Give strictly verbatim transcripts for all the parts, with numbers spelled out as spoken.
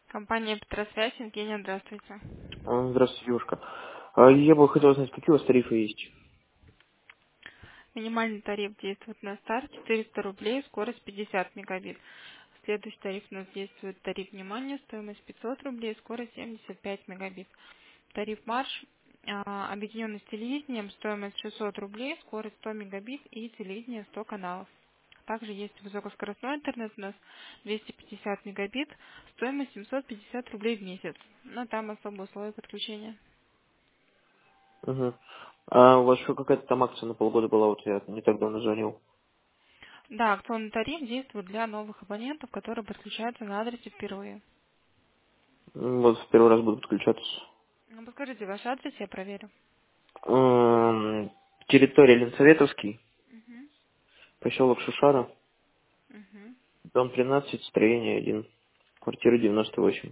Компания Петросвязь, Евгения, здравствуйте. А, Здравствуйте, девушка. А, Я бы хотел знать, какие у вас тарифы есть? Минимальный тариф действует на старт четыреста рублей, скорость пятьдесят мегабит. Следующий тариф у нас действует тариф внимания, стоимость пятьсот рублей, скорость семьдесят пять мегабит. Тариф марш, а, объединенный с телевидением, стоимость шестьсот рублей, скорость сто мегабит и телевидение сто каналов. Также есть высокоскоростной интернет у нас двести пятьдесят мегабит, стоимость семьсот пятьдесят рублей в месяц. Но там особые условия подключения. Угу. А у вас еще какая-то там акция на полгода была, вот я не так давно звонил. Да, акционный тариф действует для новых абонентов, которые подключаются на адресе впервые. М, Вот в первый раз буду подключаться. Ну, подскажите ваш адрес, я проверю. М, Территория Ленсоветовский, Мгм. поселок Шушара, Мгм. дом тринадцать, строение один, квартира девяносто восемь.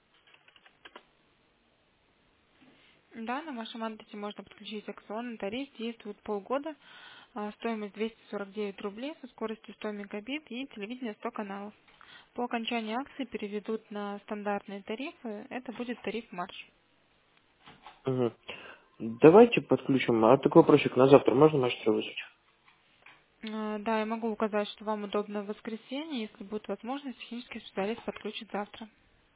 Да, на вашем адресе можно подключить акционный тариф, действует полгода, а, стоимость двести сорок девять рублей со скоростью сто мегабит и телевидение сто каналов. По окончании акции переведут на стандартные тарифы, это будет тариф марш. Угу. Давайте подключим. А такой вопросик на завтра можно мастера вызвать? А, Да, я могу указать, что вам удобно в воскресенье, если будет возможность, технический специалист подключит завтра.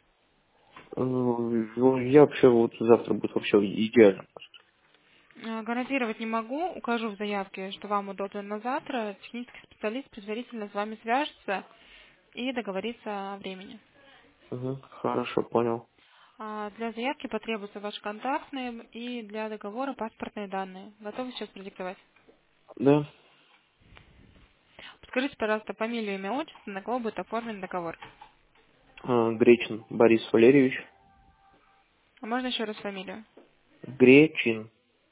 М, ну, Я вообще вот завтра будет вообще идеально. Э, Гарантировать не могу. Укажу в заявке, что вам удобно на завтра. Технический специалист предварительно с вами свяжется и договорится о времени. Угу. Хорошо, понял. А для заявки потребуются ваши контактные и для договора паспортные данные. Готовы сейчас продиктовать? Да. Подскажите, пожалуйста, фамилию, имя, отчество, на кого будет оформлен договор. А, Гречин Борис Валерьевич. А можно еще раз фамилию? Гречин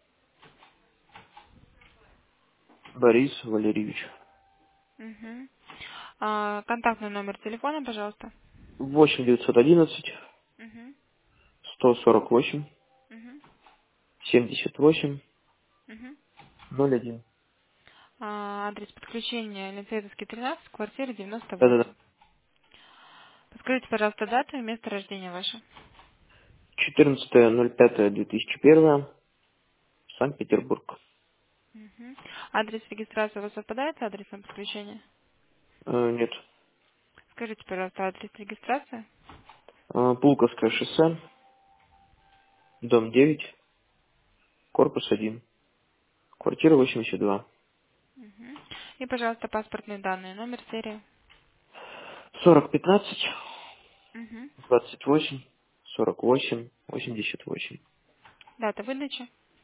Борис Валерьевич. Угу. А, контактный номер телефона, пожалуйста. восемь девятьсот одиннадцать Угу. сто сорок восемь Угу. семьдесят восемь Угу. ноль один. А, адрес подключения Ленсейдовский тринадцать, квартира девяносто восемь. Да-да-да. Подскажите, пожалуйста, дату и место рождения ваше. четырнадцатое ноль пятое две тысячи первое. Санкт-Петербург. Мгм. Адрес регистрации у вас совпадает с адресом подключения? Э, нет. Скажите, пожалуйста, адрес регистрации. Э, Пулковское шоссе, дом девять, корпус один, квартира восемьдесят два. Мгм. И, пожалуйста, паспортные данные, номер серии. сорок пятнадцать Мгм. двадцать восемь сорок восемь восемьдесят восемь. Дата выдачи.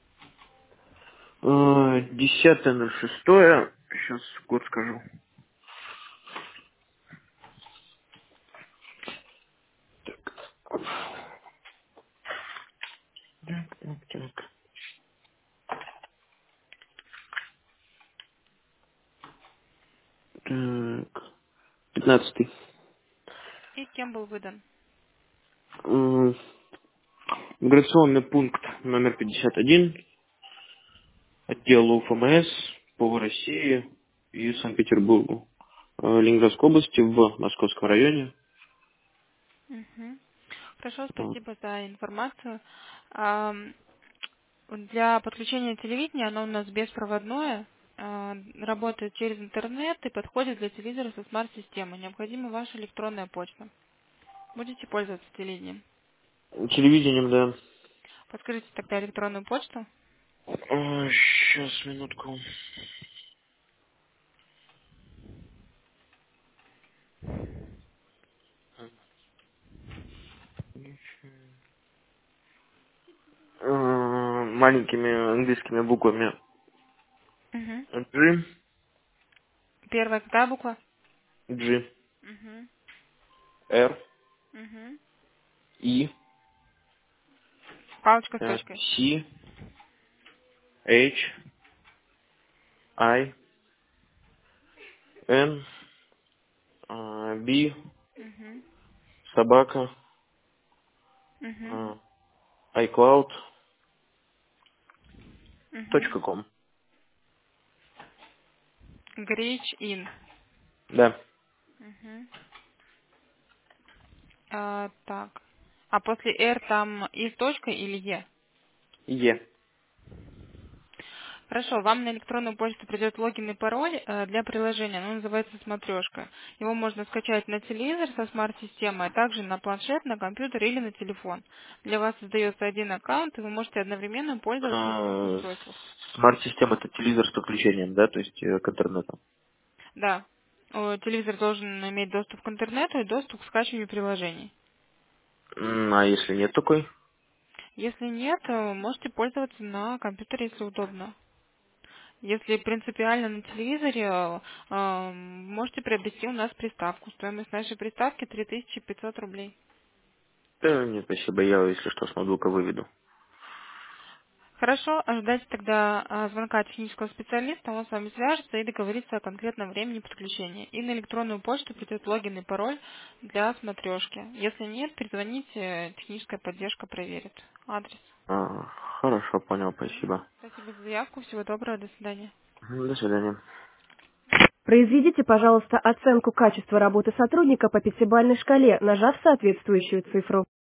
Э, десятое ноль шестое. Сейчас год скажу. Так, так, так. Так. Пятнадцатый. И кем был выдан. М, Миграционный пункт номер пятьдесят один, отдел УФМС по России и Санкт-Петербургу, э, Ленинградской области в Московском районе. Мгм. Хорошо, Вот. спасибо за информацию. Ам, Для подключения телевидения оно у нас беспроводное, а, работает через интернет и подходит для телевизора со смарт-системой. Необходима ваша электронная почта. Будете пользоваться телевидением. Телевидением, да. Подскажите тогда электронную почту. Сейчас, минутку. Э, Маленькими английскими буквами. Угу. G, Первая какая буква? G, Угу. R, Угу. E, Палочка с э, точкой. C, H, I, N, э, B, Угу. собака, Угу. э, iCloud, Угу. точка ком. Грич ин. Да. Угу. А, так. А после R там и с точкой или Е? Е. Хорошо, вам на электронную почту придет логин и пароль э, для приложения, оно называется «Смотрешка». Его можно скачать на телевизор со смарт-системой, а также на планшет, на компьютер или на телефон. Для вас создается один аккаунт, и вы можете одновременно пользоваться на двух А, устройствах. Смарт-система это телевизор с подключением, да, то есть э, к интернету. Да, О, телевизор должен иметь доступ к интернету и доступ к скачиванию приложений. М, А если нет такой? Если нет, э, можете пользоваться на компьютере, если удобно. Если принципиально на телевизоре, э, э, можете приобрести у нас приставку. Стоимость нашей приставки три тысячи пятьсот рублей. Да, нет, спасибо, я, если что, с ноутбука выведу. Хорошо, ожидайте тогда э, звонка технического специалиста, он с вами свяжется и договорится о конкретном времени подключения. И на электронную почту придет логин и пароль для смотрешки. Если нет, перезвоните, техническая поддержка проверит. Адрес. А, хорошо, понял, спасибо. Спасибо за заявку, всего доброго, до свидания. Мгм, До свидания. Произведите, пожалуйста, оценку качества работы сотрудника по пятибалльной шкале, нажав соответствующую цифру.